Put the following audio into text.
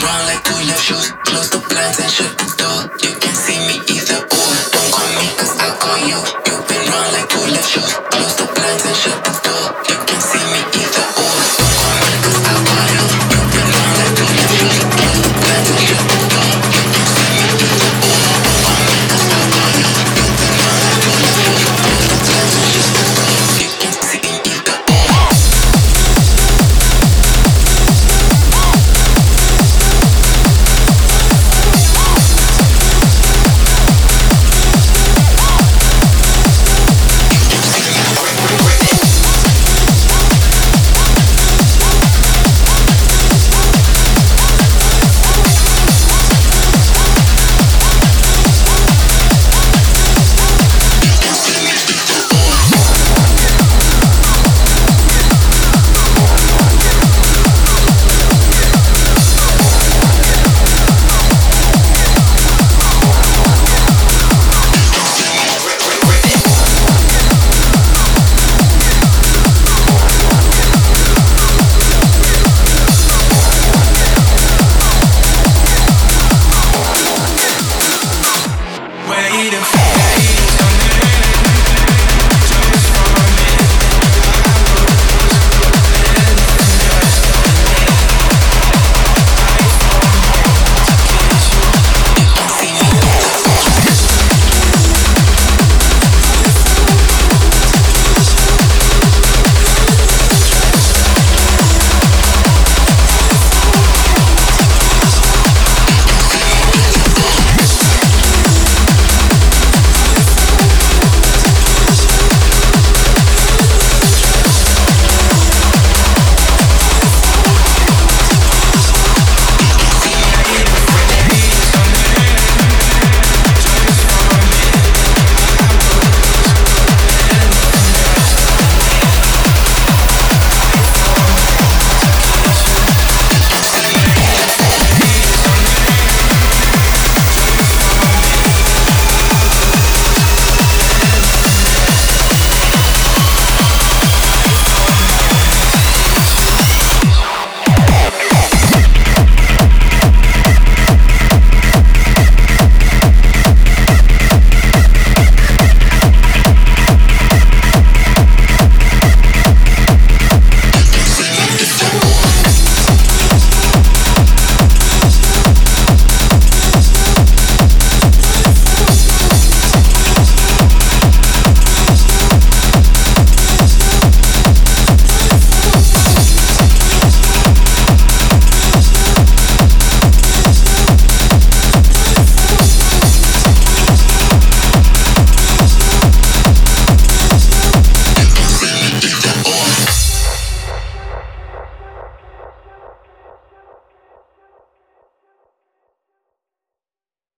wrong like two left shoes. Close the blinds and shut the door. You can see me either or. Don't call me cause I'll call you. You've been wrong like two left shoes. Close the blinds and shut the door. You can see